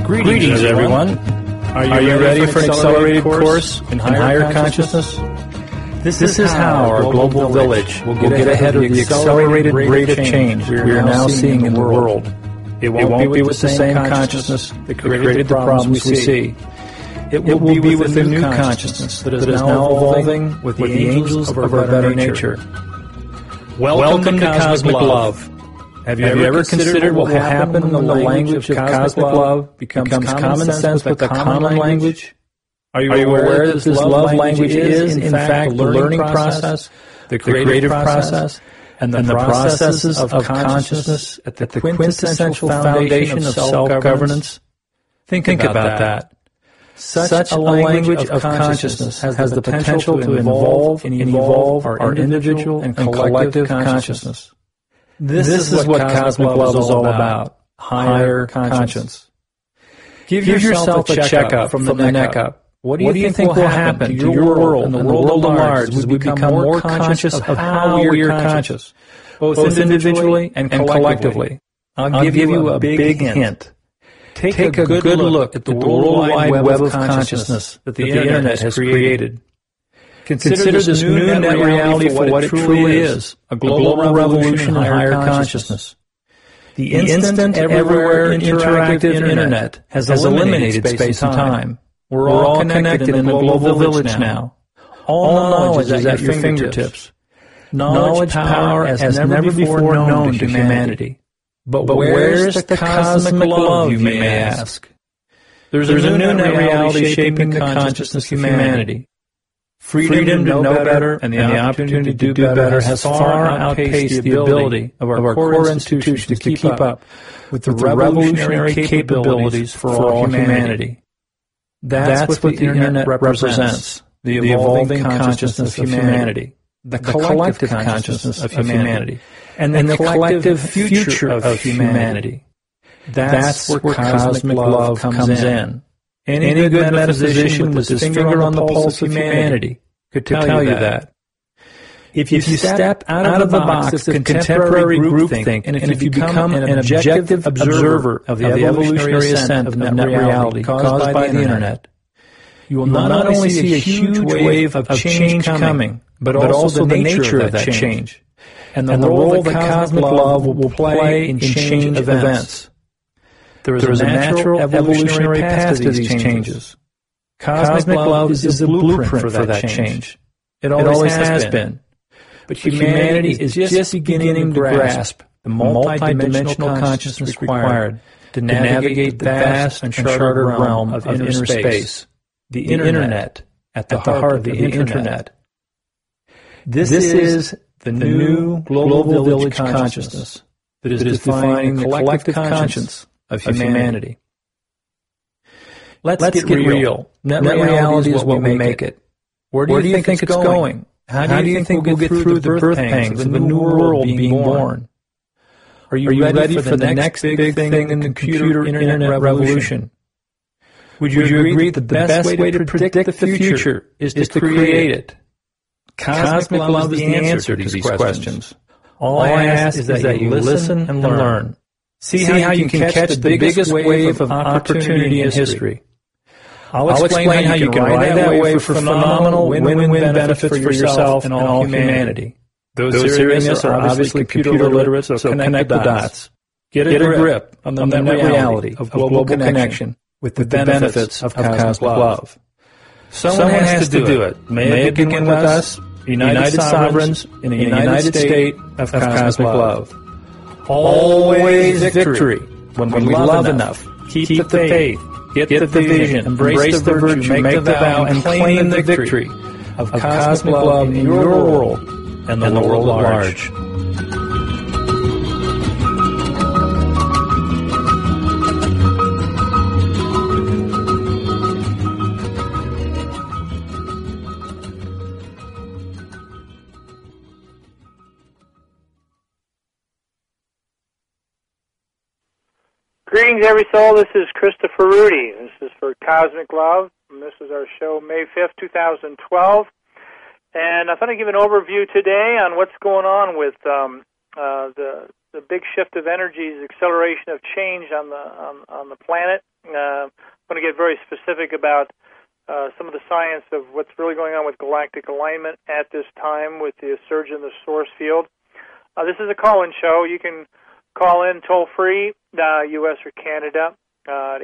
Greetings, everyone. Are you ready for an accelerated course in higher consciousness? This is how our global village will get ahead of the accelerated rate of change we are now seeing in the world. It won't be with the same consciousness that created the problems we see. It will be with a new consciousness that is now evolving with the angels of our better nature. Welcome to Cosmic Love. Have you ever considered what will happen when the language of cosmic love becomes common sense with the common language? Are you aware that this love language is, in fact, the learning process, the creative process, and the processes of consciousness at the quintessential foundation of self-governance? Think about that. Such a language of consciousness has the potential to involve and evolve our individual and collective consciousness. This is what Cosmic Love is all about, higher conscience. Give yourself a checkup from the neck up. What do you think will happen to your world and the world at large as we become more conscious of how we are conscious, both individually and collectively? I'll give you a big hint. Take a good look at the worldwide web of consciousness that the Internet has created. Consider this new net reality for what it truly is, a global revolution in higher consciousness. The instant, everywhere interactive Internet has eliminated space and time. We're all connected in a global village now. All knowledge is at your fingertips. Knowledge power as never before known to humanity. But where's the cosmic love, you may ask? There's a new net reality shaping the consciousness of humanity. Freedom to know better and the opportunity to do better has far outpaced the ability of our core institutions to keep up with the revolutionary capabilities for all humanity. That's what the Internet represents, the evolving consciousness of humanity, the collective consciousness of humanity, and the collective future of humanity. That's where Cosmic Love comes in. Any good metaphysician with his finger on the pulse of humanity could tell you that. If you step out of the box of contemporary groupthink, and if you become an objective observer of the evolutionary ascent of net reality caused by the Internet, you will not only see a huge wave of change coming, but also the nature of that change, and the role that Cosmic Love will play in change events. There is a natural evolutionary path to these changes. Cosmic Love is the blueprint for that change. It always has been. But humanity is just beginning to grasp the multidimensional consciousness required to navigate the vast uncharted realm of inner space, the Internet, at the heart of the Internet. This is the new global village consciousness that is defining the collective conscience of humanity. Let's get real. Net reality is what we make it. Where do you think it's going? How do you think we'll get through the birth pangs of a new world being born? Are you ready for the next big thing in the computer Internet revolution? Would you agree that the best way to predict the future is to create it? Cosmic Love is the answer to these questions. All I ask is that you listen and learn. See how you can catch the biggest wave of opportunity in history. I'll explain how you can ride that wave for phenomenal win-win benefits for yourself and all humanity. Those hearing this are obviously computer literate, so connect the dots. Get a grip on the net reality of global connection with the benefits of Cosmic Love. Someone has to do it. May it begin with us, United Sovereigns, in a United State of Cosmic Love. Always victory when we love enough. Keep the faith. Get the vision. Embrace the virtue. Make the vow and claim the victory of Cosmic Love in your world and the world at large. Greetings, every soul. This is Christopher Rudy. This is for Cosmic Love, and this is our show May 5th, 2012. And I thought I'd give an overview today on what's going on with the the big shift of energies, acceleration of change on the planet. I'm going to get very specific about some of the science of what's really going on with galactic alignment at this time with the surge in the source field. This is a call-in show. You can call in toll-free, U.S. or Canada, at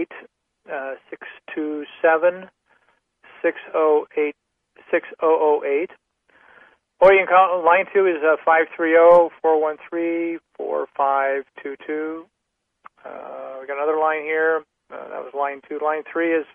888-627-6008. Or you can call line 2 is 530-413-4522. We got another line here. That was line 2. Line 3 is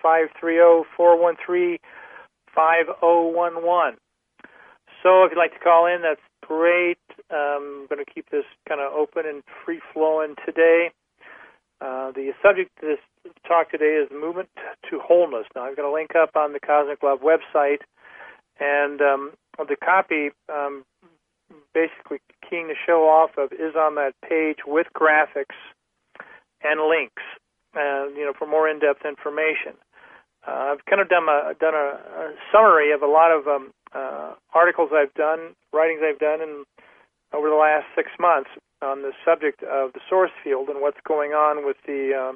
530-413-5011. So if you'd like to call in, that's great. I'm going to keep this kind of open and free-flowing today. The subject of this talk today is movement to wholeness. Now, I've got a link up on the Cosmic Love website, and the copy, basically keying the show off of, is on that page with graphics and links, for more in-depth information. I've kind of done a summary of a lot of articles I've done, writings I've done over the last 6 months on the subject of the source field and what's going on with the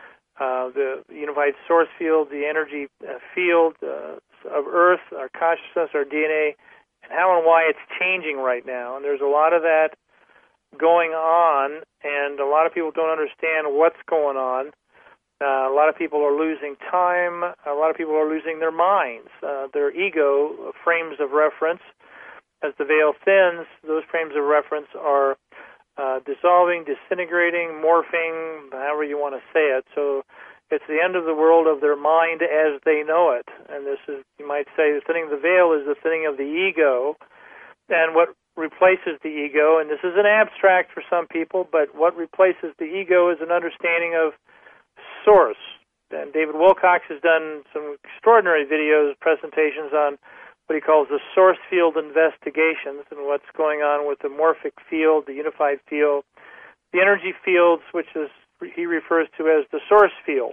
unified source field, the energy field of Earth, our consciousness, our DNA, and how and why it's changing right now. And there's a lot of that going on, and a lot of people don't understand what's going on. A lot of people are losing time. A lot of people are losing their minds, their ego frames of reference. As the veil thins, those frames of reference are dissolving, disintegrating, morphing, however you want to say it. So it's the end of the world of their mind as they know it. And this is, you might say, the thinning of the veil is the thinning of the ego. And what replaces the ego, and this is an abstract for some people, but what replaces the ego is an understanding of source. And David Wilcox has done some extraordinary videos, presentations on what he calls the source field investigations and what's going on with the morphic field, the unified field, the energy fields, which is he refers to as the source field.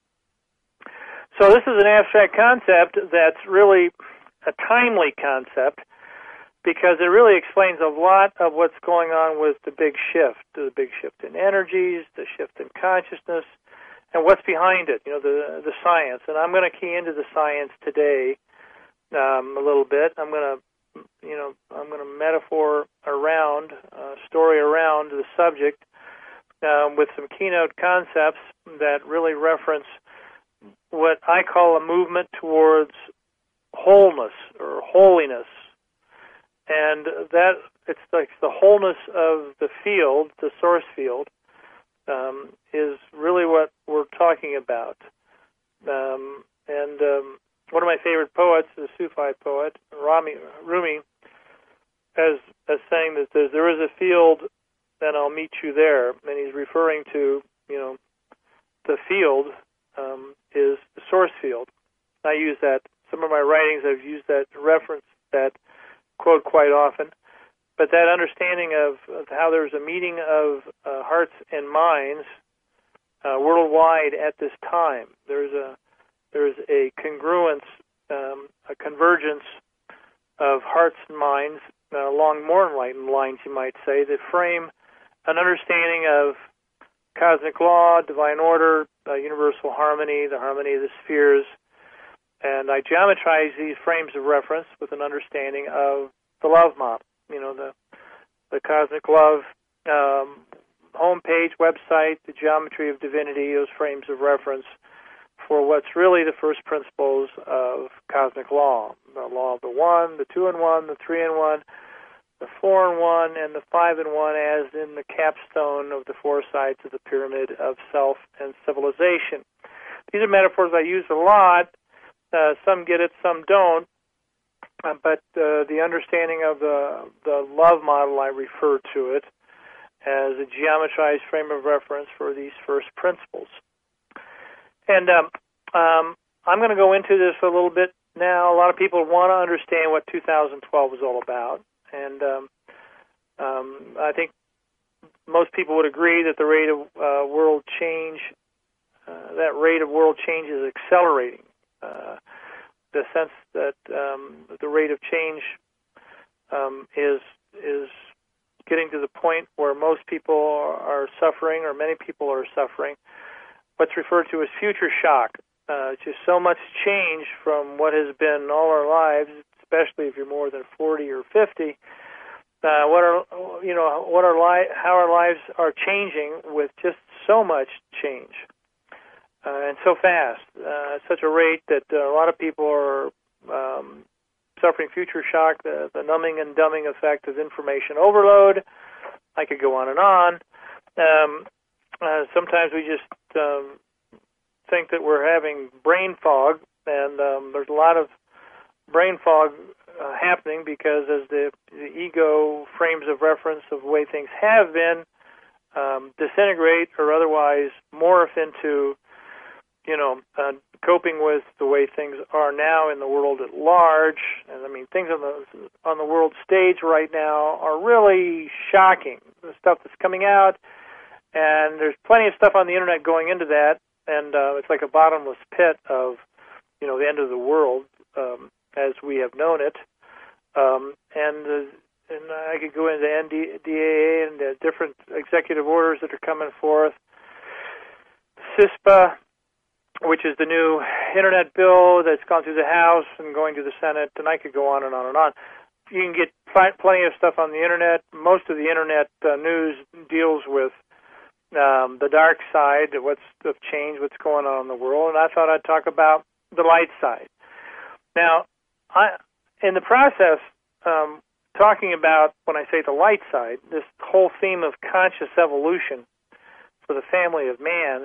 So this is an abstract concept that's really a timely concept because it really explains a lot of what's going on with the big shift in energies, the shift in consciousness, and what's behind it, the science. And I'm going to key into the science today a little bit. I'm going to metaphor around, story around the subject with some keynote concepts that really reference what I call a movement towards wholeness or holiness. And that it's like the wholeness of the field, the source field, is really what we're talking about. One of my favorite poets, the Sufi poet, Rumi, as saying that there is a field, and I'll meet you there. And he's referring to, the field is the source field. I use that. Some of my writings, I've used that reference, that quote quite often. But that understanding of how there's a meeting of hearts and minds worldwide at this time. There's a congruence, a convergence of hearts and minds along more enlightened lines, you might say, that frame an understanding of cosmic law, divine order, universal harmony, the harmony of the spheres. And I geometrize these frames of reference with an understanding of the love model, the Cosmic Love homepage, website, the geometry of divinity, those frames of reference for what's really the first principles of cosmic law. The law of the one, the two in one, the three in one, the four in one, and the five in one, as in the capstone of the four sides of the pyramid of self and civilization. These are metaphors I use a lot. Some get it, some don't. But the understanding of the love model, I refer to it as a geometrized frame of reference for these first principles. And I'm going to go into this a little bit now. A lot of people want to understand what 2012 is all about. And I think most people would agree that the rate of world change, is accelerating. The sense that the rate of change is getting to the point where most people are suffering, or many people are suffering, what's referred to as future shock. Just so much change from what has been all our lives, especially if you're more than 40 or 50. How our lives are changing with just so much change and so fast, at such a rate that a lot of people are suffering future shock, the numbing and dumbing effect of information overload. I could go on and on. Sometimes we just think that we're having brain fog, and there's a lot of brain fog happening because as the ego frames of reference of the way things have been disintegrate or otherwise morph into, coping with the way things are now in the world at large. And I mean, things on the world stage right now are really shocking. The stuff that's coming out, and there's plenty of stuff on the internet going into that, and it's like a bottomless pit of, the end of the world as we have known it. And I could go into NDAA and the different executive orders that are coming forth. CISPA, which is the new internet bill that's gone through the House and going to the Senate, and I could go on and on and on. You can get plenty of stuff on the internet. Most of the internet news deals with the dark side, what's the change, what's going on in the world, and I thought I'd talk about the light side. Now, in the process, talking about, when I say the light side, this whole theme of conscious evolution for the family of man,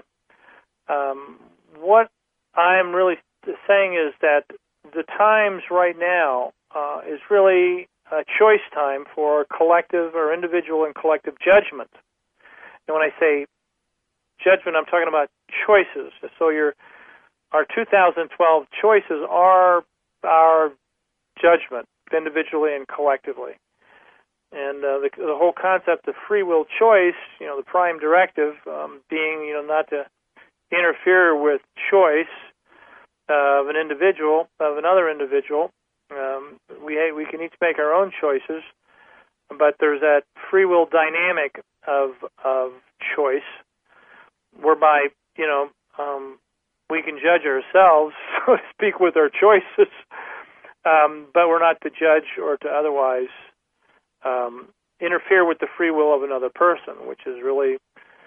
what I'm really saying is that the times right now is really a choice time for collective or individual and collective judgment. And when I say judgment, I'm talking about choices. So our 2012 choices are our judgment, individually and collectively. And the whole concept of free will choice, the prime directive being, not to interfere with choice of an individual, of another individual. We can each make our own choices, but there's that free will dynamic of choice, whereby we can judge ourselves, so to speak, with our choices, but we're not to judge or to otherwise interfere with the free will of another person, which is really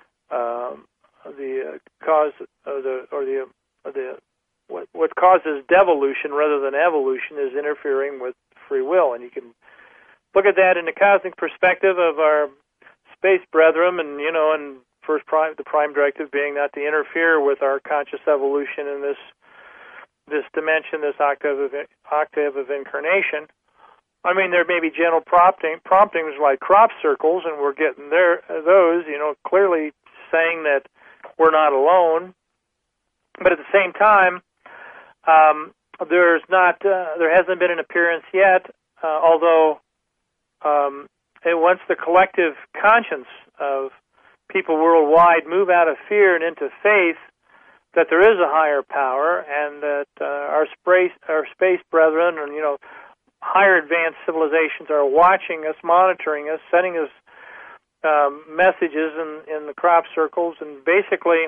the cause of what causes devolution rather than evolution is interfering with free will. And you can look at that in the cosmic perspective of our space brethren, and and the prime directive being not to interfere with our conscious evolution in this dimension, this octave of incarnation. I mean, there may be gentle promptings like crop circles, and we're getting those, clearly saying that we're not alone. But at the same time, there hasn't been an appearance yet, although once the collective conscience of people worldwide move out of fear and into faith that there is a higher power, and that our space brethren and higher advanced civilizations are watching us, monitoring us, sending us messages in the crop circles, and basically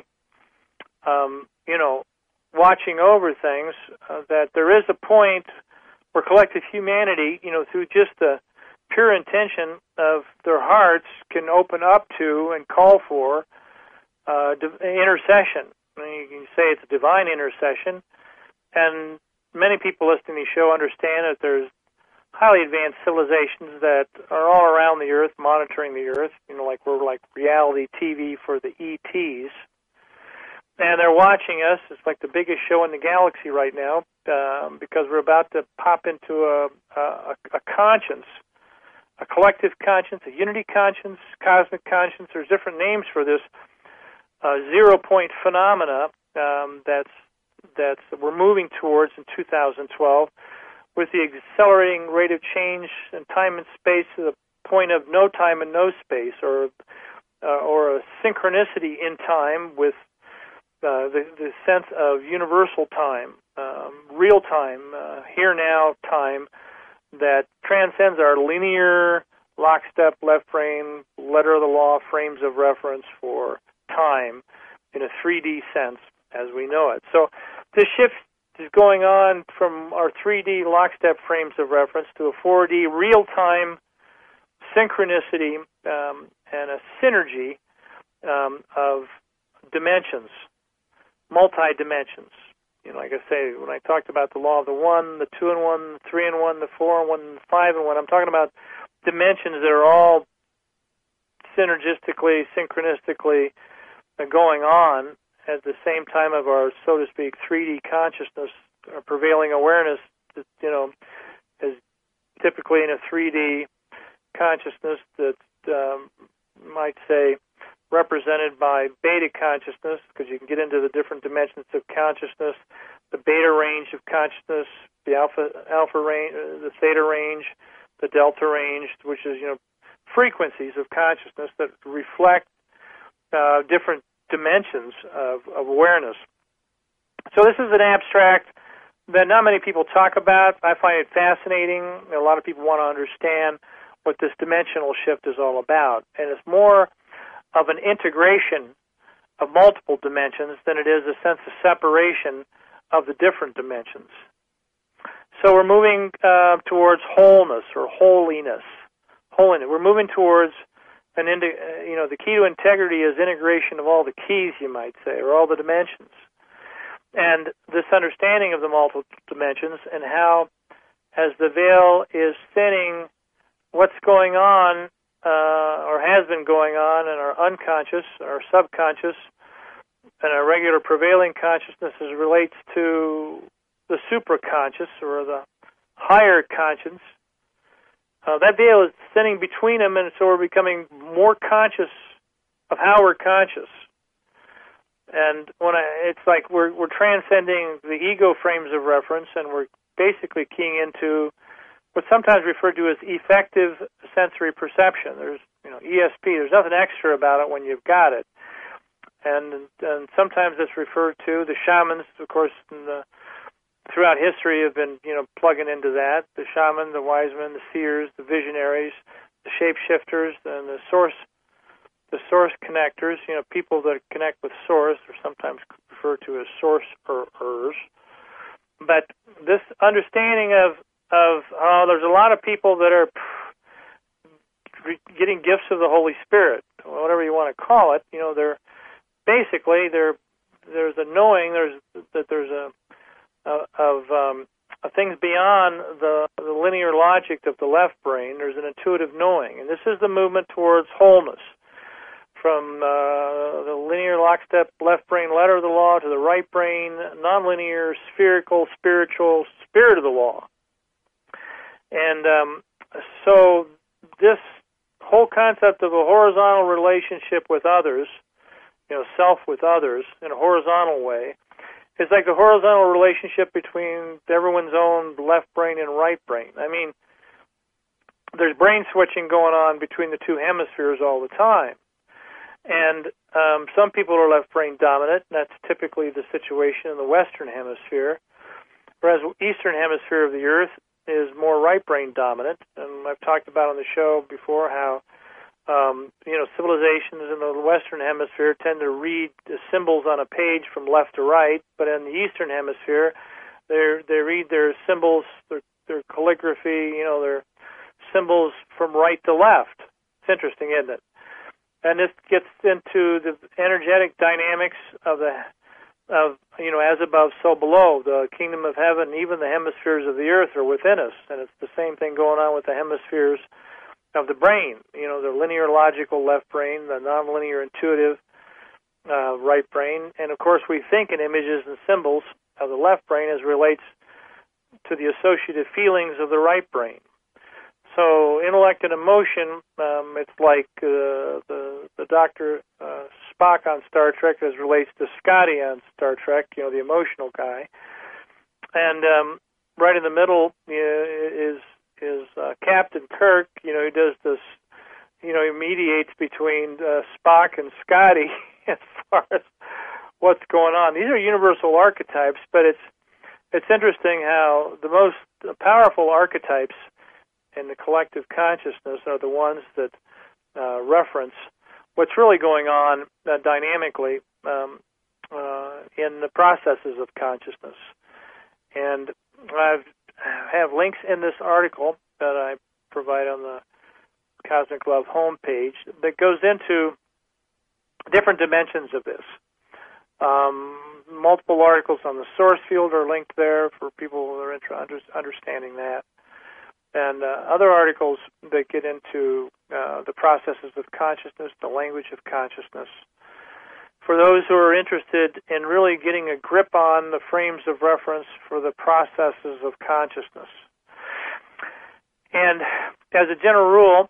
watching over things, that there is a point where collective humanity, through just the pure intention of their hearts, can open up to and call for intercession. I mean, you can say it's a divine intercession, and many people listening to the show understand that there's highly advanced civilizations that are all around the Earth, monitoring the Earth, we're like reality TV for the ETs. And they're watching us. It's like the biggest show in the galaxy right now, because we're about to pop into a conscience, a collective conscience, a unity conscience, cosmic conscience. There's different names for this zero-point phenomena that's we're moving towards in 2012, with the accelerating rate of change in time and space to the point of no time and no space, or a synchronicity in time with the sense of universal time, real time, here now time, that transcends our linear lockstep, left brain, letter of the law, frames of reference for time in a 3D sense as we know it. So this shift is going on from our 3D lockstep frames of reference to a 4D real-time synchronicity and a synergy of dimensions, multi-dimensions. You know, like I say, when I talked about the law of the 1, the 2 and 1, the 3 and 1, the 4 and 1, the 5 and 1, I'm talking about dimensions that are all synergistically, synchronistically going on at the same time of our, so to speak, 3D consciousness, our prevailing awareness, that, you know, is typically in a 3D consciousness that might say represented by beta consciousness, because you can get into the different dimensions of consciousness, the beta range of consciousness, the alpha range, the theta range, the delta range, which is, you know, frequencies of consciousness that reflect different dimensions of awareness. So this is an abstract that not many people talk about. I find it fascinating. A lot of people want to understand what this dimensional shift is all about. And it's more of an integration of multiple dimensions than it is a sense of separation of the different dimensions. So we're moving towards wholeness or holiness. We're moving towards the key to integrity is integration of all the keys, you might say, or all the dimensions. And this understanding of the multiple dimensions and how, as the veil is thinning, what's going on or has been going on in our unconscious, our subconscious, and our regular prevailing consciousness as relates to the supraconscious or the higher conscience. That veil is thinning between them, and so we're becoming more conscious of how we're conscious. And it's like we're transcending the ego frames of reference, and we're basically keying into what's sometimes referred to as effective sensory perception. There's, ESP. There's nothing extra about it when you've got it. And sometimes it's referred to, the shamans, of course, throughout history have been, plugging into that. The shaman, the wise men, the seers, the visionaries, the shapeshifters, and the source connectors, people that connect with source are sometimes referred to as sorcerers. But this understanding of there's a lot of people that are getting gifts of the Holy Spirit, whatever you want to call it. They're basically there's a knowing that there's things beyond the linear logic of the left brain. There's an intuitive knowing, and this is the movement towards wholeness, from the linear lockstep left brain letter of the law to the right brain nonlinear spherical spiritual spirit of the law. And so this whole concept of a horizontal relationship with others, self with others in a horizontal way, is like a horizontal relationship between everyone's own left brain and right brain. I mean, there's brain switching going on between the two hemispheres all the time. And some people are left brain dominant, and that's typically the situation in the Western Hemisphere, whereas the Eastern Hemisphere of the Earth is more right brain dominant. And I've talked about on the show before how civilizations in the Western Hemisphere tend to read the symbols on a page from left to right, but in the Eastern Hemisphere, they read their symbols, their calligraphy, their symbols from right to left. It's interesting, isn't it? And this gets into the energetic dynamics of as above, so below. The kingdom of heaven, even the hemispheres of the earth are within us, and it's the same thing going on with the hemispheres of the brain. The linear logical left brain, the nonlinear intuitive right brain, and of course we think in images and symbols of the left brain as relates to the associative feelings of the right brain. So intellect and emotion, it's like the Dr. Spock on Star Trek as relates to Scotty on Star Trek, the emotional guy. And right in the middle is Captain Kirk, who does this, he mediates between Spock and Scotty as far as what's going on. These are universal archetypes, but it's interesting how the most powerful archetypes and the collective consciousness are the ones that reference what's really going on dynamically in the processes of consciousness. And I have links in this article that I provide on the Cosmic Love homepage that goes into different dimensions of this. Multiple articles on the source field are linked there for people who are understanding that. And other articles that get into the processes of consciousness, the language of consciousness, for those who are interested in really getting a grip on the frames of reference for the processes of consciousness. And as a general rule,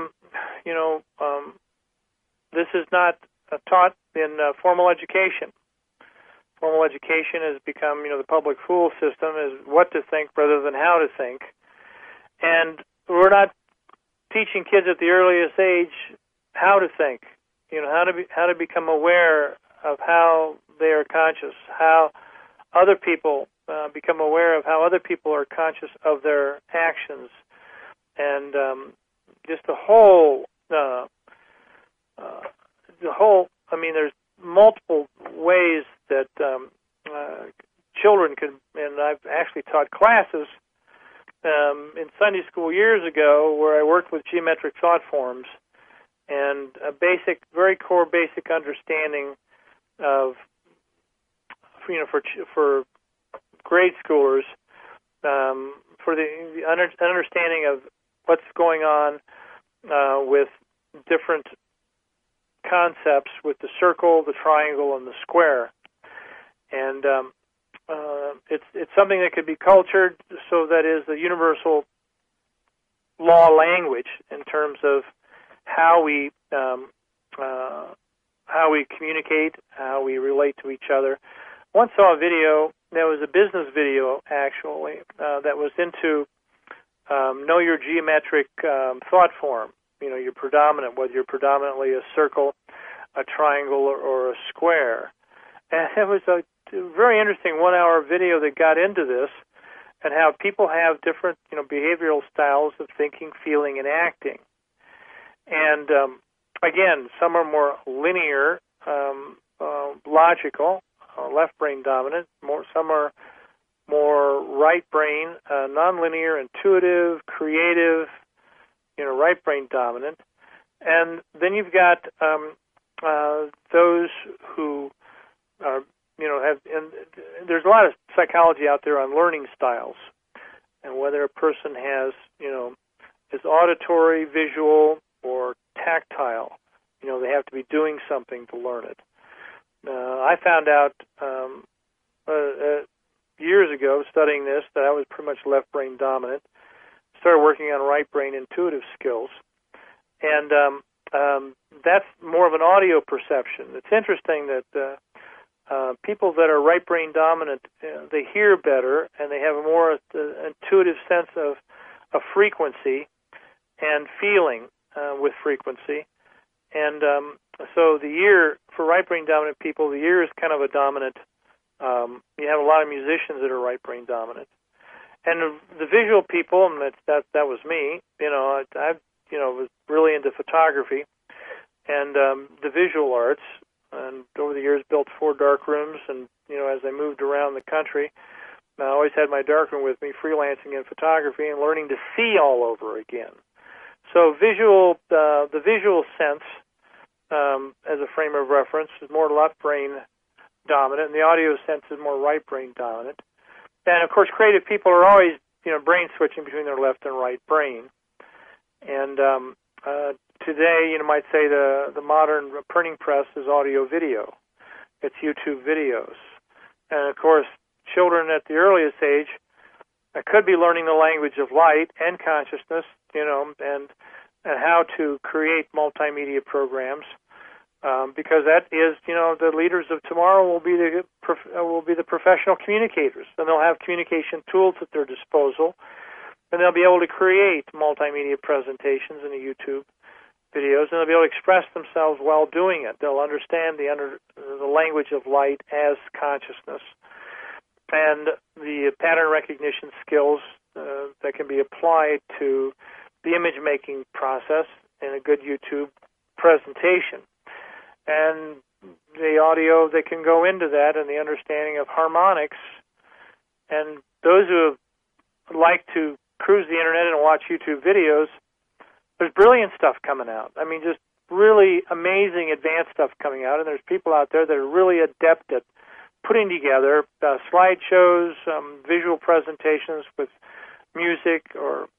this is not taught in formal education. Formal education has become, the public school system is what to think rather than how to think. And we're not teaching kids at the earliest age how to think, how to become aware of how they are conscious, how other people become aware of how other people are conscious of their actions, and just the whole. There's multiple ways that children can, and I've actually taught classes in Sunday school years ago where I worked with geometric thought forms and a very core basic understanding of, for grade schoolers, for the understanding of what's going on with different concepts with the circle, the triangle, and the square. And it's something that could be cultured, so that is the universal law language in terms of how we communicate, how we relate to each other. I once saw a video, that was a business video actually, that was into know your geometric thought form. Your predominant, whether you're predominantly a circle, a triangle, or a square. And it was a very interesting 1-hour video that got into this and how people have different, behavioral styles of thinking, feeling, and acting. And again, some are more linear, logical, left brain dominant. Some are more right brain, nonlinear, intuitive, creative, right brain dominant. And then you've got those who are, and there's a lot of psychology out there on learning styles and whether a person has, is auditory, visual, or tactile. They have to be doing something to learn it. I found out years ago, studying this, that I was pretty much left brain dominant. Started working on right brain intuitive skills, and that's more of an audio perception. It's interesting that people that are right brain dominant, they hear better and they have a more intuitive sense of frequency and feeling with frequency. And so the ear, for right brain dominant people, the ear is kind of a dominant. You have a lot of musicians that are right brain dominant. And the visual people, and that was me. I was really into photography and the visual arts, and over the years built 4 dark rooms. And as I moved around the country, I always had my darkroom with me, freelancing in photography and learning to see all over again. So the visual sense as a frame of reference is more left brain dominant, and the audio sense is more right brain dominant. And of course, creative people are always, brain switching between their left and right brain. And today, you might say the modern printing press is audio-video. It's YouTube videos. And of course, children at the earliest age could be learning the language of light and consciousness, and how to create multimedia programs. Because that is, the leaders of tomorrow will be the professional communicators, and they'll have communication tools at their disposal, and they'll be able to create multimedia presentations in the YouTube videos, and they'll be able to express themselves while doing it. They'll understand the language of light as consciousness, and the pattern recognition skills that can be applied to the image-making process in a good YouTube presentation. And the audio that can go into that and the understanding of harmonics. And those who like to cruise the internet and watch YouTube videos, there's brilliant stuff coming out. I mean, just really amazing advanced stuff coming out, and there's people out there that are really adept at putting together slideshows, visual presentations with music or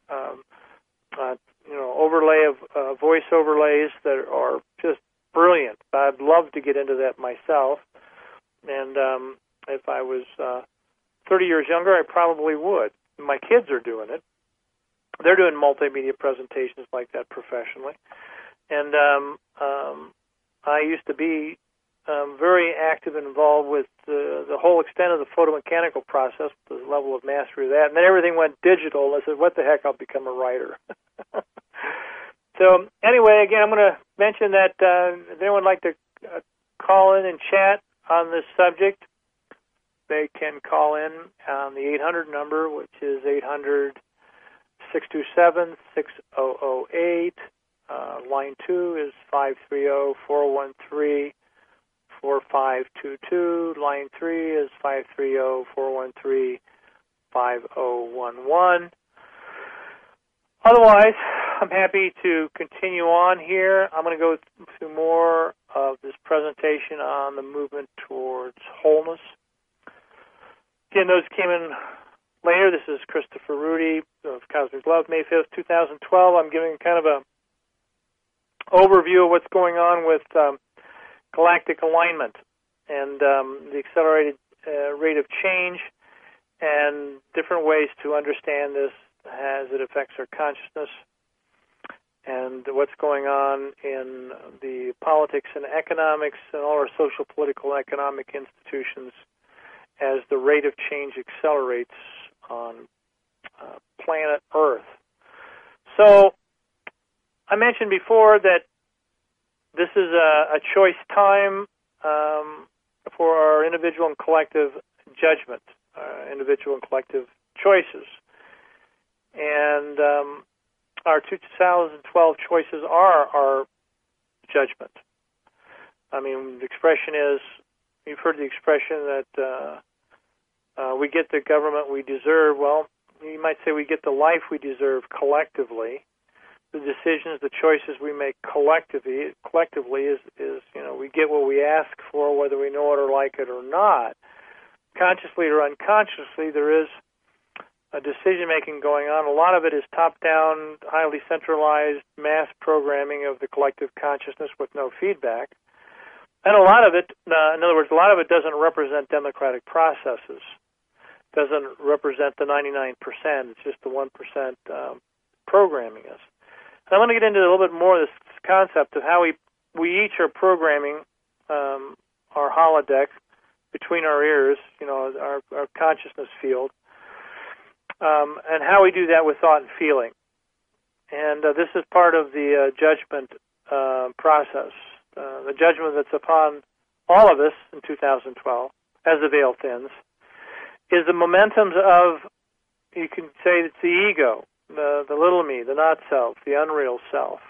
overlay of voice overlays that are just brilliant. I'd love to get into that myself, and if I was 30 years younger, I probably would. My kids are doing it. They're doing multimedia presentations like that professionally. And I used to be very active and involved with the whole extent of the photomechanical process, the level of mastery of that. And then everything went digital, and I said, what the heck, I'll become a writer. So anyway, again, I'm going to mention that if anyone would like to call in and chat on this subject, they can call in on the 800 number, which is 800-627-6008. Line 2 is 530-413-4522. Line 3 is 530-413-5011. Otherwise, I'm happy to continue on here. I'm going to go through more of this presentation on the movement towards wholeness. Again, those came in later. This is Christopher Rudy of Cosmic Love, May 5th, 2012. I'm giving kind of a overview of what's going on with galactic alignment and the accelerated rate of change and different ways to understand this as it affects our consciousness and what's going on in the politics and economics and all our social, political, and economic institutions as the rate of change accelerates on planet Earth. So I mentioned before that this is a choice time for our individual and collective judgment, individual and collective choices. And our 2012 choices are our judgment. I mean, the expression is, you've heard the expression that we get the government we deserve. Well, you might say we get the life we deserve collectively. The decisions, the choices we make collectively is we get what we ask for, whether we know it or like it or not. Consciously or unconsciously, there is a decision-making going on. A lot of it is top-down, highly centralized mass programming of the collective consciousness with no feedback. And a lot of it, in other words, a lot of it doesn't represent democratic processes, doesn't represent the 99%. It's just the 1% programming us. And I want to get into a little bit more of this concept of how we each are programming our holodeck between our ears, our consciousness field, and how we do that with thought and feeling. And this is part of the judgment process, the judgment that's upon all of us in 2012, as the veil thins, is the momentums of, you can say it's the ego, the little me, the not self, the unreal self.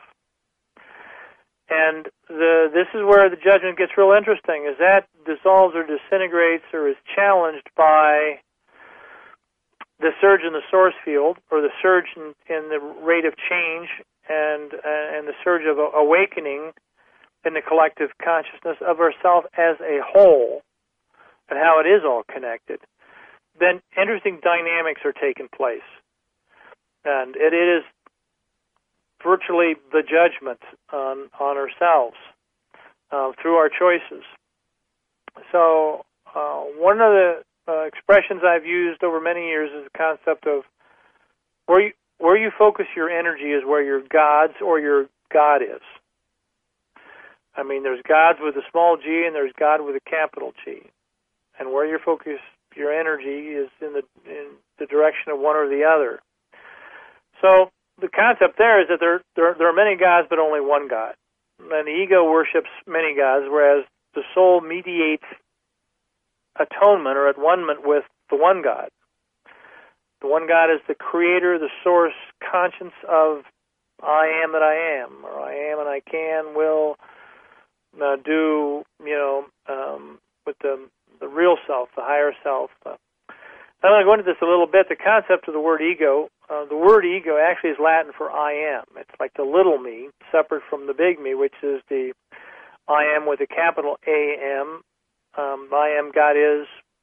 And this is where the judgment gets real interesting, is that dissolves or disintegrates or is challenged by the surge in the source field, or the surge in the rate of change and the surge of awakening in the collective consciousness of ourself as a whole and how it is all connected. Then interesting dynamics are taking place. And it is virtually the judgment on ourselves through our choices. So one of the expressions I've used over many years is the concept of where you focus your energy is where your gods or your God is. I mean, there's gods with a small g and there's God with a capital G. And where you focus your energy is in the direction of one or the other. So the concept there is that there are many gods, but only one God. And the ego worships many gods, whereas the soul mediates atonement or at one-ment with the one God. The one God is the creator, the source, conscience of I am that I am, or I am and I can, will, do, with the real self, the higher self. I'm going to go into this a little bit. The concept of the word ego. The word ego actually is Latin for I am. It's like the little me, separate from the big me, which is the I am with a capital A-M. I am God is,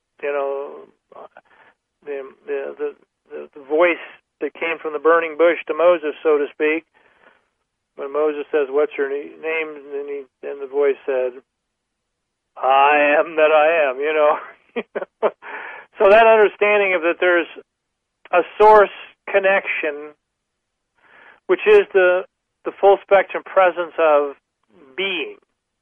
the voice that came from the burning bush to Moses, so to speak. When Moses says, "What's your name?" and the voice said, "I am that I am." So that understanding of that there's a source connection, which is the full spectrum presence of being.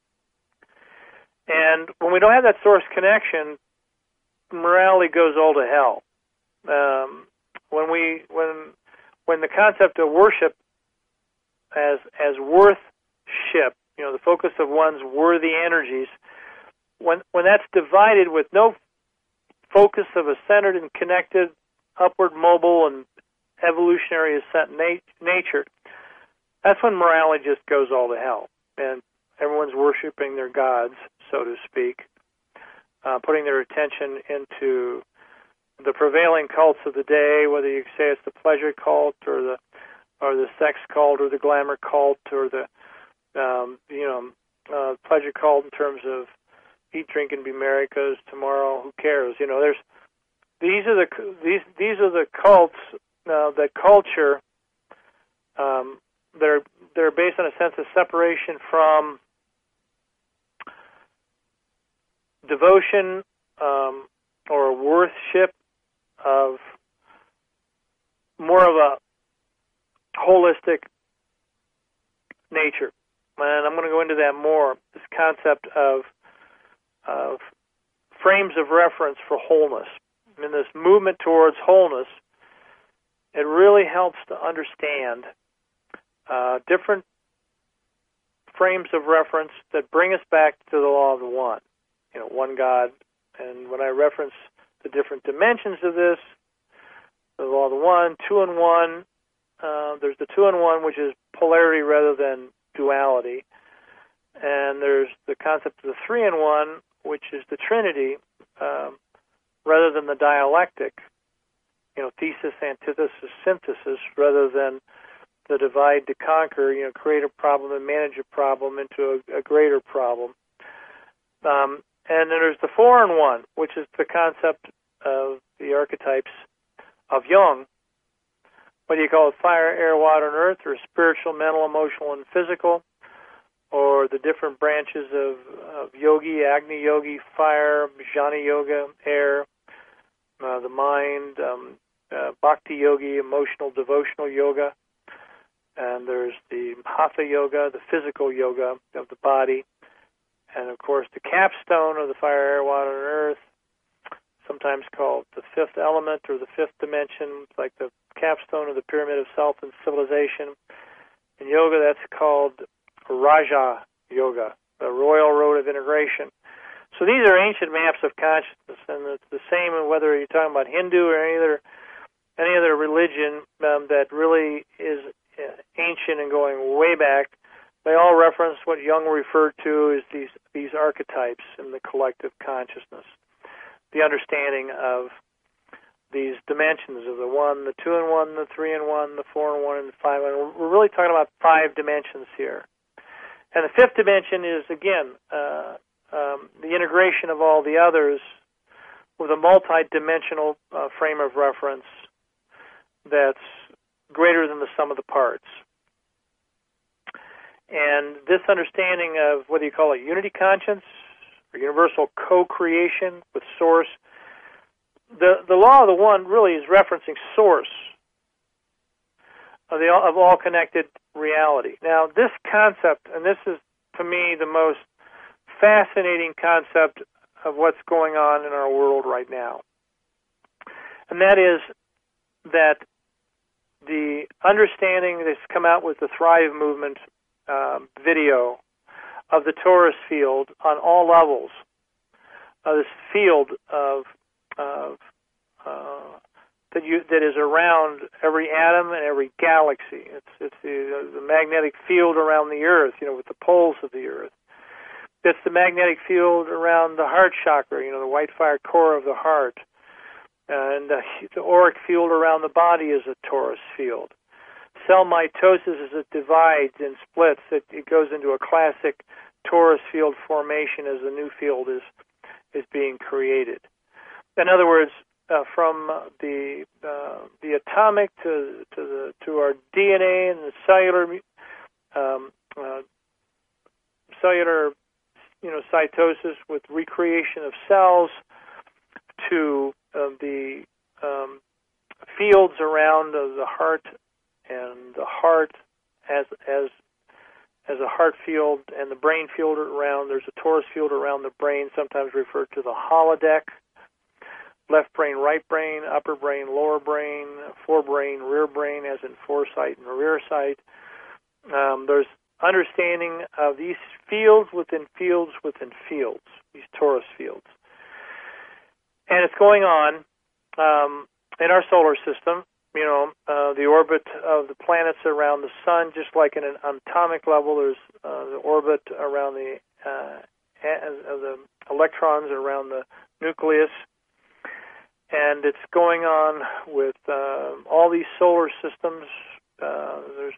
And when we don't have that source connection, morality goes all to hell. When the concept of worship as worthship, the focus of one's worthy energies, when that's divided with no focus of a centered and connected, upward mobile and evolutionary ascent nature, that's when morality just goes all to hell. And everyone's worshiping their gods, so to speak, putting their attention into the prevailing cults of the day, whether you say it's the pleasure cult or the sex cult or the glamour cult or the pleasure cult in terms of eat, drink, and be merry, because tomorrow, who cares? These are the cults, that culture. They're based on a sense of separation from devotion or worship of more of a holistic nature. And I'm going to go into that more, this concept of frames of reference for wholeness. In this movement towards wholeness, it really helps to understand different frames of reference that bring us back to the law of the one, one God. And when I reference the different dimensions of this, the law of the one, two in one, there's the two in one, which is polarity rather than duality. And there's the concept of the three in one, which is the Trinity, rather than the dialectic, thesis, antithesis, synthesis, rather than the divide to conquer, create a problem and manage a problem into a greater problem. And then there's the four in one, which is the concept of the archetypes of Jung. Whether you call it fire, air, water, and earth, or spiritual, mental, emotional, and physical, or the different branches of yogi, Agni Yogi, fire, Jnana Yoga, air, the mind, Bhakti Yogi, emotional, devotional yoga, and there's the Hatha Yoga, the physical yoga of the body, and of course the capstone of the fire, air, water, and earth, sometimes called the fifth element or the fifth dimension, like the capstone of the pyramid of self and civilization. In yoga, that's called Raja Yoga, the royal road of integration. So these are ancient maps of consciousness, and it's the same whether you're talking about Hindu or any other religion that really is ancient and going way back. They all reference what Jung referred to as these archetypes in the collective consciousness, the understanding of these dimensions of the one, the two in one, the three in one, the four in one, and the five in one. We're really talking about 5 dimensions here. And the fifth dimension is, again, the integration of all the others with a multi-dimensional frame of reference that's greater than the sum of the parts. And this understanding of whether you call it unity conscience or universal co-creation with source, the law of the one really is referencing source of all connected reality. Now, this concept, and this is, to me, the most fascinating concept of what's going on in our world right now, and that is that the understanding that's come out with the Thrive Movement video of the torus field on all levels, this field of that is around every atom and every galaxy. It's the magnetic field around the Earth, with the poles of the Earth. It's the magnetic field around the heart chakra, the white fire core of the heart. And the auric field around the body is a torus field. Cell mitosis, as it divides and splits, it goes into a classic torus field formation as the new field is being created. In other words, from the atomic to our DNA and the cellular cytosis with recreation of cells, to the fields around the heart, and the heart as a heart field, and the brain field around. There's a torus field around the brain, sometimes referred to the holodeck. Left brain, right brain, upper brain, lower brain, forebrain, rear brain, as in foresight and rear sight. There's understanding of these fields within fields within fields, these torus fields. And it's going on in our solar system, the orbit of the planets around the sun, just like in an atomic level, there's the orbit around the electrons around the nucleus. And it's going on with all these solar systems. There's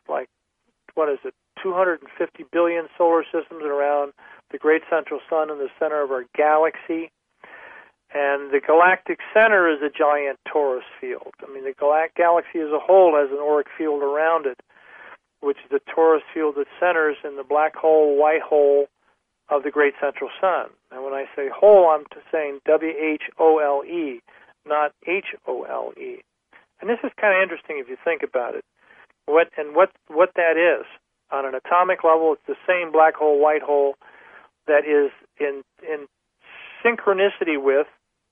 250 billion solar systems around the great central sun in the center of our galaxy. And the galactic center is a giant torus field. I mean, the galaxy as a whole has an auric field around it, which is the torus field that centers in the black hole, white hole of the great central sun. And when I say hole, I'm saying W-H-O-L-E, not H-O-L-E. And this is kind of interesting if you think about it. What that is. On an atomic level, it's the same black hole, white hole that is in synchronicity with,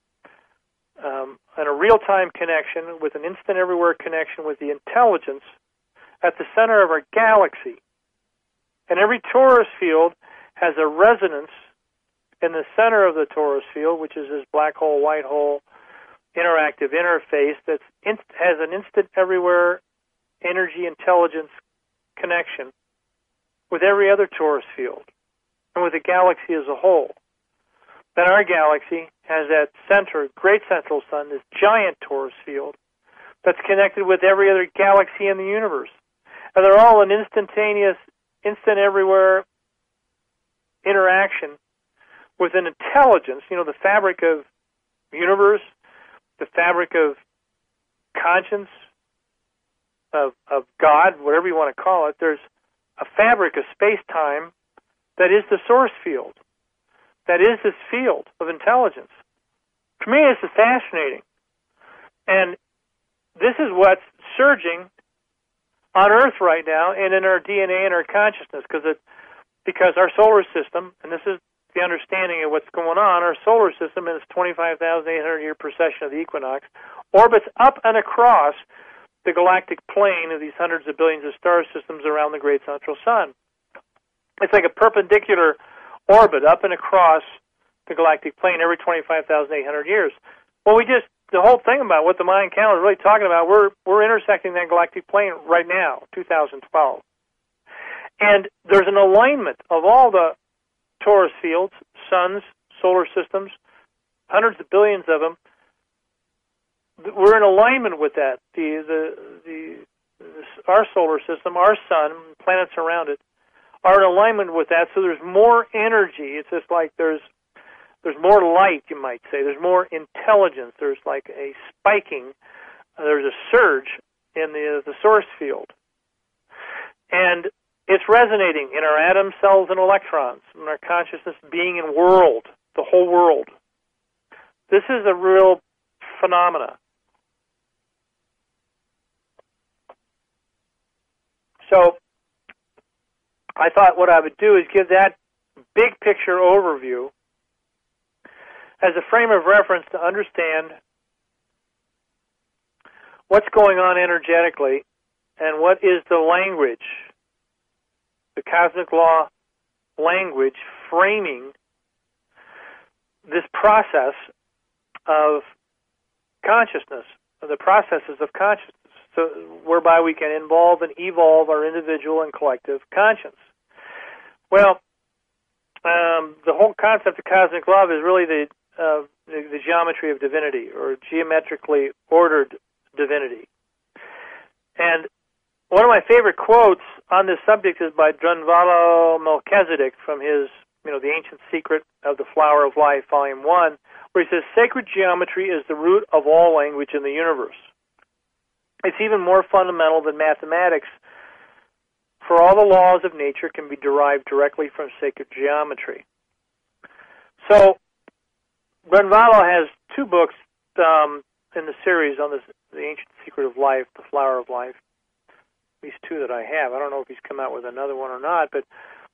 and a real-time connection, with an instant everywhere connection with the intelligence at the center of our galaxy. And every torus field has a resonance in the center of the torus field, which is this black hole, white hole interactive interface that has an instant everywhere energy intelligence connection with every other torus field and with the galaxy as a whole. Then our galaxy has that center, great central sun, this giant torus field that's connected with every other galaxy in the universe. And they're all an instantaneous, instant everywhere interaction with an intelligence, the fabric of universe, the fabric of conscience, of God, whatever you want to call it. There's a fabric of space-time that is the source field, that is this field of intelligence. To me, this is fascinating. And this is what's surging on Earth right now and in our DNA and our consciousness, because our solar system, and this is the understanding of what's going on, our solar system in its 25,800-year precession of the equinox orbits up and across the galactic plane of these hundreds of billions of star systems around the great central sun. It's like a perpendicular orbit up and across the galactic plane every 25,800 years. Well, the whole thing about what the Mayan calendar is really talking about, we're intersecting that galactic plane right now, 2012. And there's an alignment of all the torus fields, suns, solar systems, hundreds of billions of them. We're in alignment with that. Our solar system, our sun, planets around it, are in alignment with that. So there's more energy. It's just like there's more light, you might say. There's more intelligence. There's like a spiking. There's a surge in the source field, and it's resonating in our atoms, cells, and electrons, in our consciousness, being, and world, the whole world. This is a real phenomena. So I thought what I would do is give that big picture overview as a frame of reference to understand what's going on energetically and what is the language, the cosmic law language framing this process of consciousness, the processes of consciousness, so whereby we can involve and evolve our individual and collective conscience. Well, the whole concept of cosmic love is really the geometry of divinity, or geometrically ordered divinity. And one of my favorite quotes on this subject is by Drunvalo Melchizedek from his, The Ancient Secret of the Flower of Life, Volume 1, where he says, "Sacred geometry is the root of all language in the universe. It's even more fundamental than mathematics, for all the laws of nature can be derived directly from sacred geometry." So, Drunvalo has two books in the series on the Ancient Secret of Life, the Flower of Life. These two that I have. I don't know if he's come out with another one or not, but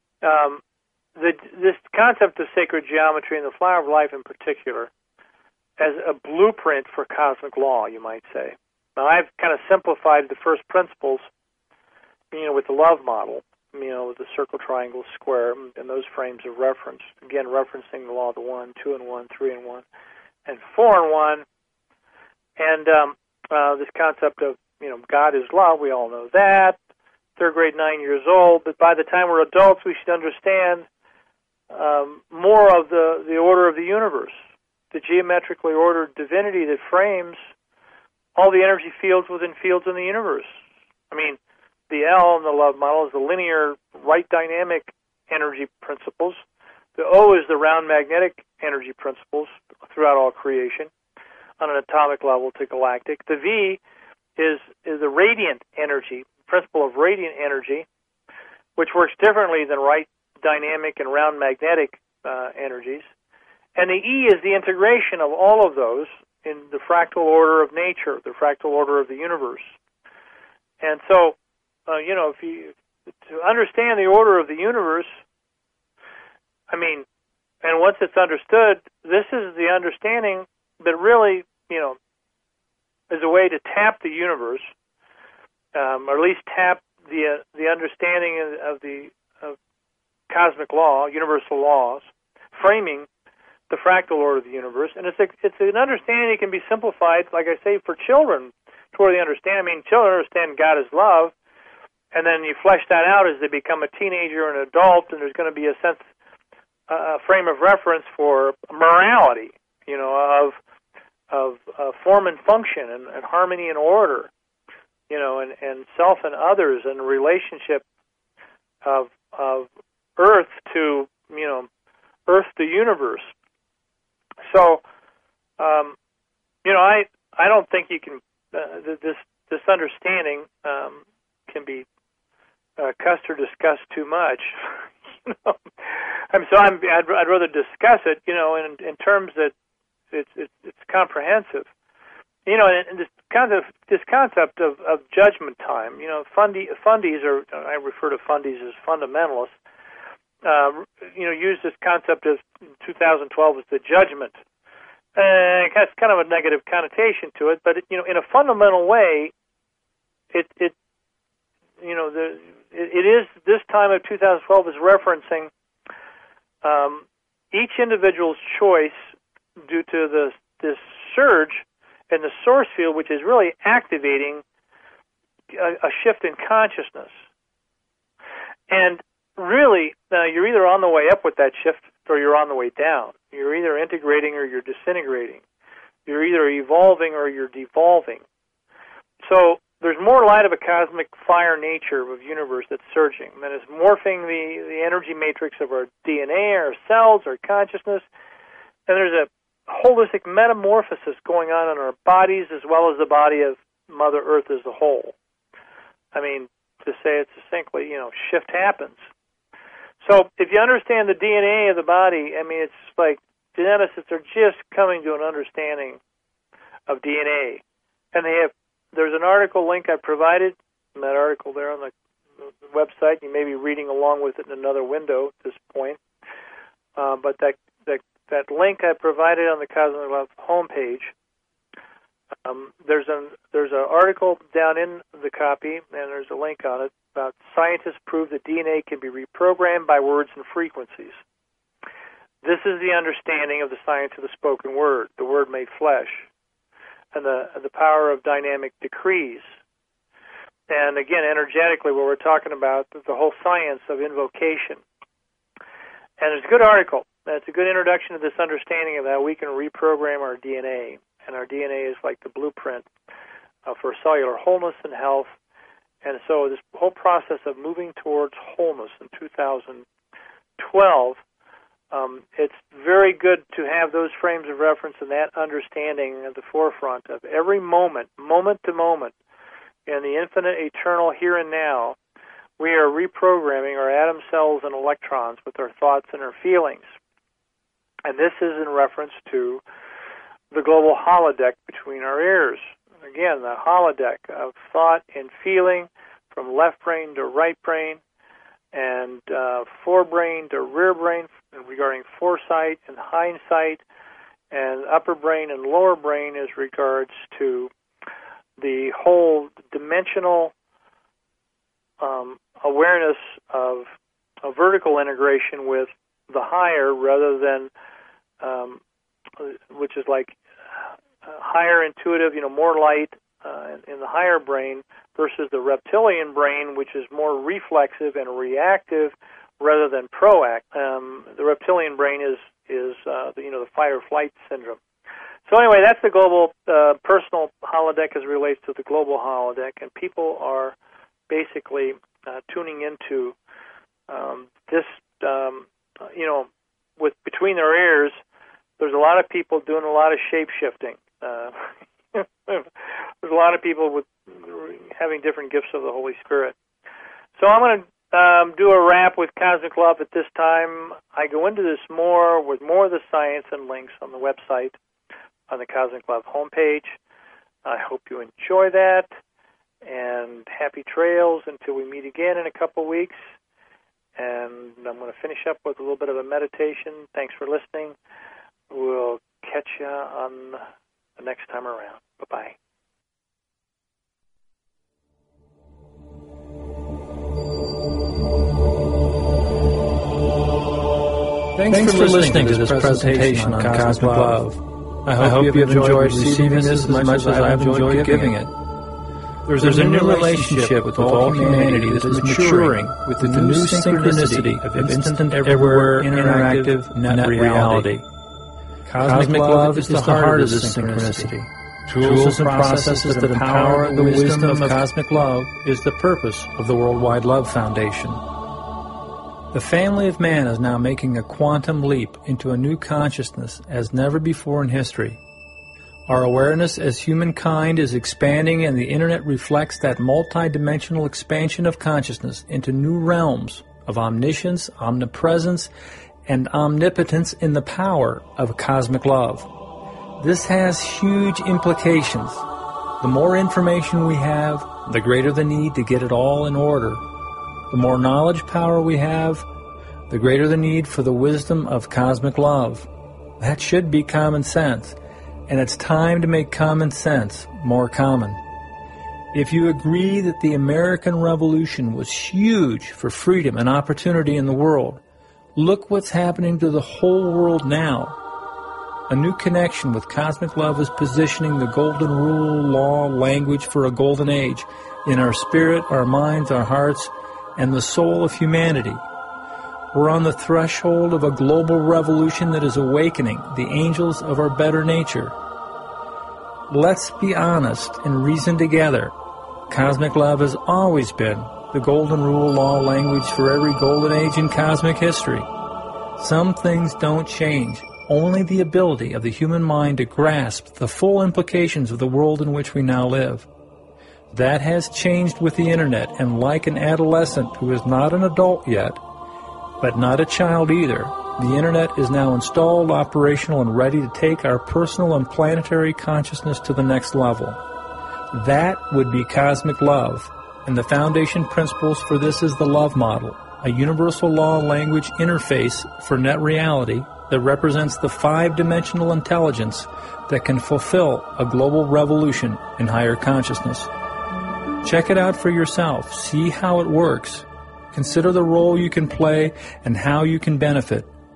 this concept of sacred geometry and the Flower of Life in particular as a blueprint for cosmic law, you might say. Now, I've kind of simplified the first principles, with the love model, with the circle, triangle, square, and those frames of reference. Again, referencing the law of the 1, 2 and 1, 3 and 1, and 4 and 1. And this concept of, God is love, we all know that. Third grade, 9 years old. But by the time we're adults, we should understand more of the order of the universe, the geometrically ordered divinity that frames all the energy fields within fields in the universe. The L in the love model is the linear right dynamic energy principles. The O is the round magnetic energy principles throughout all creation on an atomic level to galactic. The V is the radiant energy, principle of radiant energy, which works differently than right dynamic and round magnetic energies. And the E is the integration of all of those in the fractal order of nature, the fractal order of the universe. And so, to understand the order of the universe, and once it's understood, this is the understanding that really, is a way to tap the universe, or at least tap the understanding of cosmic law, universal laws, framing the fractal order of the universe. And it's an understanding that can be simplified, like I say, for children to where they understand. Children understand God is love, and then you flesh that out as they become a teenager and an adult, and there's going to be a sense, a frame of reference for morality, of form and function and harmony and order, and self and others, and relationship of Earth to, Earth to universe. So, I don't think you can, this understanding can be cussed or discussed too much. I'd rather discuss it, in terms that it's comprehensive. And this concept of judgment time. Fundies are, I refer to fundies as fundamentalists. Use this concept of 2012 as the judgment. It has kind of a negative connotation to it, but in a fundamental way, it is, this time of 2012 is referencing each individual's choice due to this surge in the source field, which is really activating a shift in consciousness. And really, you're either on the way up with that shift or you're on the way down. You're either integrating or you're disintegrating. You're either evolving or you're devolving. So there's more light of a cosmic fire nature of universe that's surging. That is morphing the energy matrix of our DNA, our cells, our consciousness. And there's a holistic metamorphosis going on in our bodies as well as the body of Mother Earth as a whole. To say it succinctly, shift happens. So if you understand the DNA of the body, it's like geneticists are just coming to an understanding of DNA. And there's an article link I provided, and that article there on the website. You may be reading along with it in another window at this point. But that link I provided on the Cosmic Love homepage, there's an article down in the copy, and there's a link on it about scientists prove that DNA can be reprogrammed by words and frequencies. This is the understanding of the science of the spoken word, the word made flesh. and the power of dynamic decrees. And again, energetically, what we're talking about, the whole science of invocation. And it's a good article. It's a good introduction to this understanding of how we can reprogram our DNA. And our DNA is like the blueprint for cellular wholeness and health. And so this whole process of moving towards wholeness in 2012, it's very good to have those frames of reference and that understanding at the forefront of every moment, moment to moment, in the infinite, eternal here and now. We are reprogramming our atom cells and electrons with our thoughts and our feelings. And this is in reference to the global holodeck between our ears. Again, the holodeck of thought and feeling from left brain to right brain, and forebrain to rear brain regarding foresight and hindsight, and upper brain and lower brain as regards to the whole dimensional awareness of a vertical integration with the higher rather than, which is like higher intuitive, more light in the higher brain versus the reptilian brain, which is more reflexive and reactive rather than proactive. The reptilian brain is the fight or flight syndrome. So anyway, that's the global personal holodeck as it relates to the global holodeck, and people are basically tuning into this. With between their ears, there's a lot of people doing a lot of shape shifting. There's a lot of people with having different gifts of the Holy Spirit. So I'm going to do a wrap with Cosmic Love at this time. I go into this more with more of the science and links on the website on the Cosmic Love homepage. I hope you enjoy that, and happy trails until we meet again in a couple weeks. And I'm going to finish up with a little bit of a meditation. Thanks for listening. We'll catch you on the next time around. Bye-bye. Thanks for listening to this presentation on Cosmic Love. I hope you've enjoyed receiving this as much as I have enjoyed giving it. There's a new relationship with all humanity that is maturing with the new synchronicity of instant, everywhere, interactive net reality. Cosmic Love is the heart of this synchronicity. Tools and processes that empower the wisdom of Cosmic Love is the purpose of the Worldwide Love Foundation. The family of man is now making a quantum leap into a new consciousness as never before in history. Our awareness as humankind is expanding, and the Internet reflects that multidimensional expansion of consciousness into new realms of omniscience, omnipresence, and omnipotence in the power of cosmic love. This has huge implications. The more information we have, the greater the need to get it all in order. The more knowledge power we have, the greater the need for the wisdom of cosmic love. That should be common sense, and it's time to make common sense more common. If you agree that the American Revolution was huge for freedom and opportunity in the world, look what's happening to the whole world now. A new connection with cosmic love is positioning the golden rule, law, language for a golden age in our spirit, our minds, our hearts, and the soul of humanity. We're on the threshold of a global revolution that is awakening the angels of our better nature. Let's be honest and reason together. Cosmic love has always been the golden rule, law, language for every golden age in cosmic history. Some things don't change. Only the ability of the human mind to grasp the full implications of the world in which we now live. That has changed with the Internet, and like an adolescent who is not an adult yet, but not a child either, the Internet is now installed, operational, and ready to take our personal and planetary consciousness to the next level. That would be cosmic love, and the foundation principles for this is the love model, a universal law language interface for net reality that represents the five-dimensional intelligence that can fulfill a global revolution in higher consciousness. Check it out for yourself. See how it works. Consider the role you can play and how you can benefit.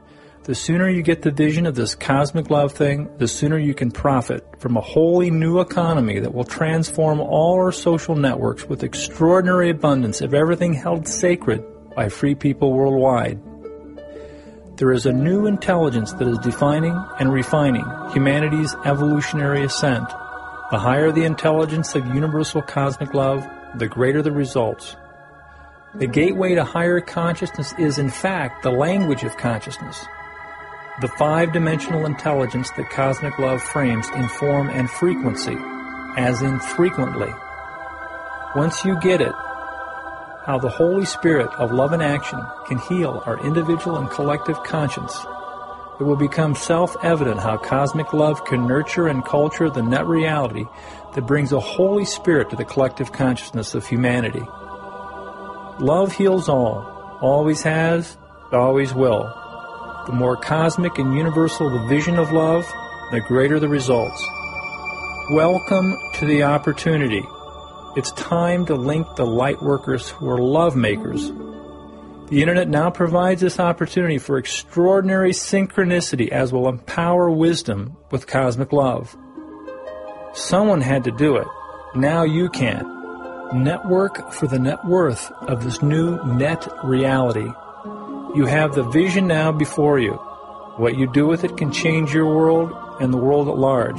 The sooner you get the vision of this cosmic love thing, the sooner you can profit from a wholly new economy that will transform all our social networks with extraordinary abundance of everything held sacred by free people worldwide. There is a new intelligence that is defining and refining humanity's evolutionary ascent. The higher the intelligence of universal cosmic love, the greater the results. The gateway to higher consciousness is, in fact, the language of consciousness. The five-dimensional intelligence that cosmic love frames in form and frequency, as in frequently. Once you get it, how the Holy Spirit of love and action can heal our individual and collective conscience, it will become self-evident how cosmic love can nurture and culture the net reality that brings a Holy Spirit to the collective consciousness of humanity. Love heals all, always has, always will. The more cosmic and universal the vision of love, the greater the results. Welcome to the opportunity. It's time to link the light workers who are love makers. The Internet now provides this opportunity for extraordinary synchronicity as will empower wisdom with cosmic love. Someone had to do it. Now you can. Network for the net worth of this new net reality. You have the vision now before you. What you do with it can change your world and the world at large.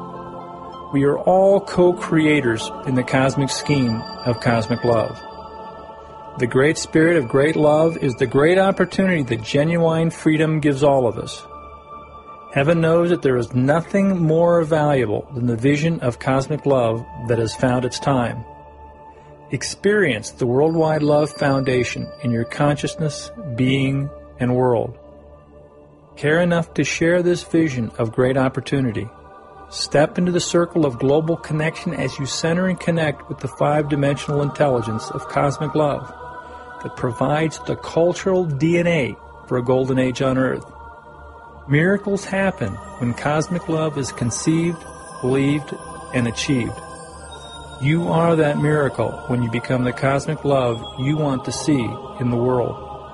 We are all co-creators in the cosmic scheme of cosmic love. The great spirit of great love is the great opportunity that genuine freedom gives all of us. Heaven knows that there is nothing more valuable than the vision of cosmic love that has found its time. Experience the Worldwide Love Foundation in your consciousness, being, and world. Care enough to share this vision of great opportunity. Step into the circle of global connection as you center and connect with the five-dimensional intelligence of cosmic love that provides the cultural DNA for a golden age on Earth. Miracles happen when cosmic love is conceived, believed, and achieved. You are that miracle when you become the cosmic love you want to see in the world.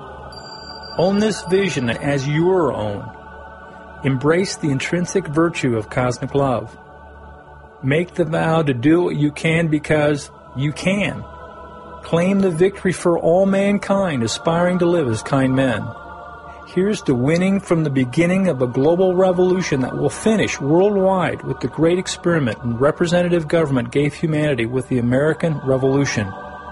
Own this vision as your own. Embrace the intrinsic virtue of cosmic love. Make the vow to do what you can because you can. Claim the victory for all mankind aspiring to live as kind men. Here's to winning from the beginning of a global revolution that will finish worldwide with the great experiment and representative government gave humanity with the American Revolution.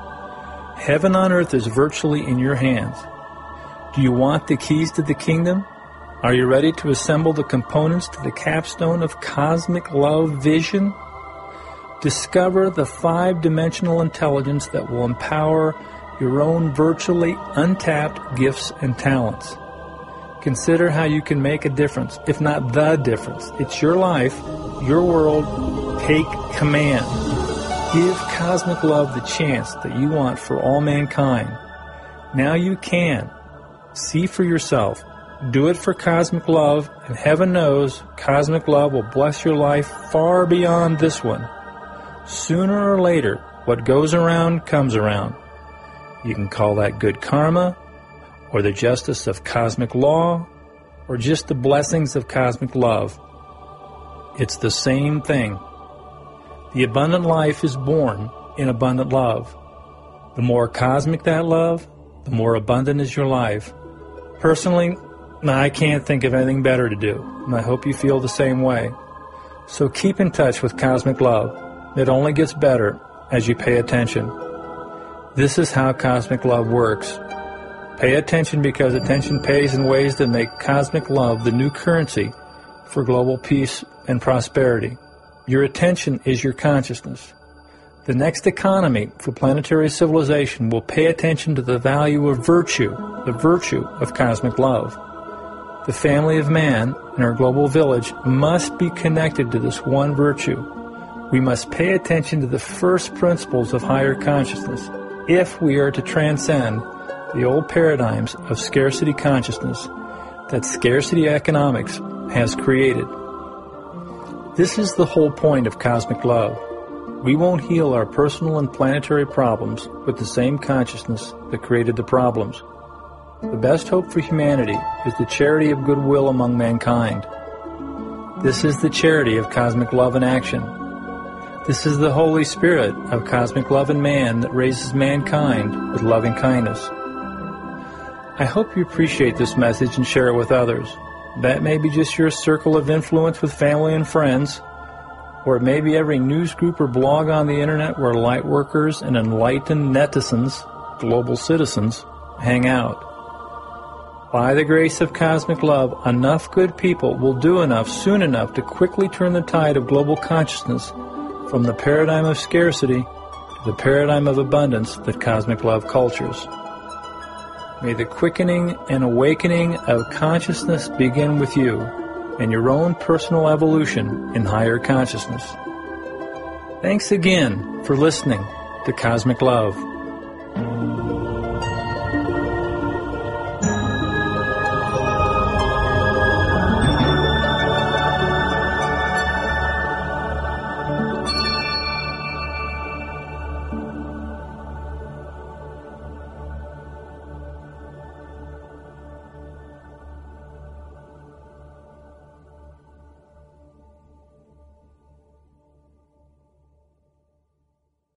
Heaven on earth is virtually in your hands. Do you want the keys to the kingdom? Are you ready to assemble the components to the capstone of cosmic love vision? Discover the five-dimensional intelligence that will empower your own virtually untapped gifts and talents. Consider how you can make a difference, if not the difference. It's your life, your world. Take command. Give cosmic love the chance that you want for all mankind. Now you can. See for yourself. Do it for cosmic love, and heaven knows cosmic love will bless your life far beyond this one. Sooner or later, what goes around comes around. You can call that good karma, or the justice of cosmic law, or just the blessings of cosmic love. It's the same thing. The abundant life is born in abundant love. The more cosmic that love, the more abundant is your life. Personally, I can't think of anything better to do, and I hope you feel the same way. So keep in touch with cosmic love. It only gets better as you pay attention. This is how cosmic love works. Pay attention because attention pays in ways that make cosmic love the new currency for global peace and prosperity. Your attention is your consciousness. The next economy for planetary civilization will pay attention to the value of virtue, the virtue of cosmic love. The family of man in our global village must be connected to this one virtue. We must pay attention to the first principles of higher consciousness if we are to transcend the old paradigms of scarcity consciousness that scarcity economics has created. This is the whole point of cosmic love. We won't heal our personal and planetary problems with the same consciousness that created the problems. The best hope for humanity is the charity of goodwill among mankind. This is the charity of cosmic love in action. This is the Holy Spirit of cosmic love in man that raises mankind with loving kindness. I hope you appreciate this message and share it with others. That may be just your circle of influence with family and friends, or it may be every news group or blog on the internet where light workers and enlightened netizens, global citizens, hang out. By the grace of cosmic love, enough good people will do enough soon enough to quickly turn the tide of global consciousness from the paradigm of scarcity to the paradigm of abundance that cosmic love cultures. May the quickening and awakening of consciousness begin with you and your own personal evolution in higher consciousness. Thanks again for listening to Cosmic Love.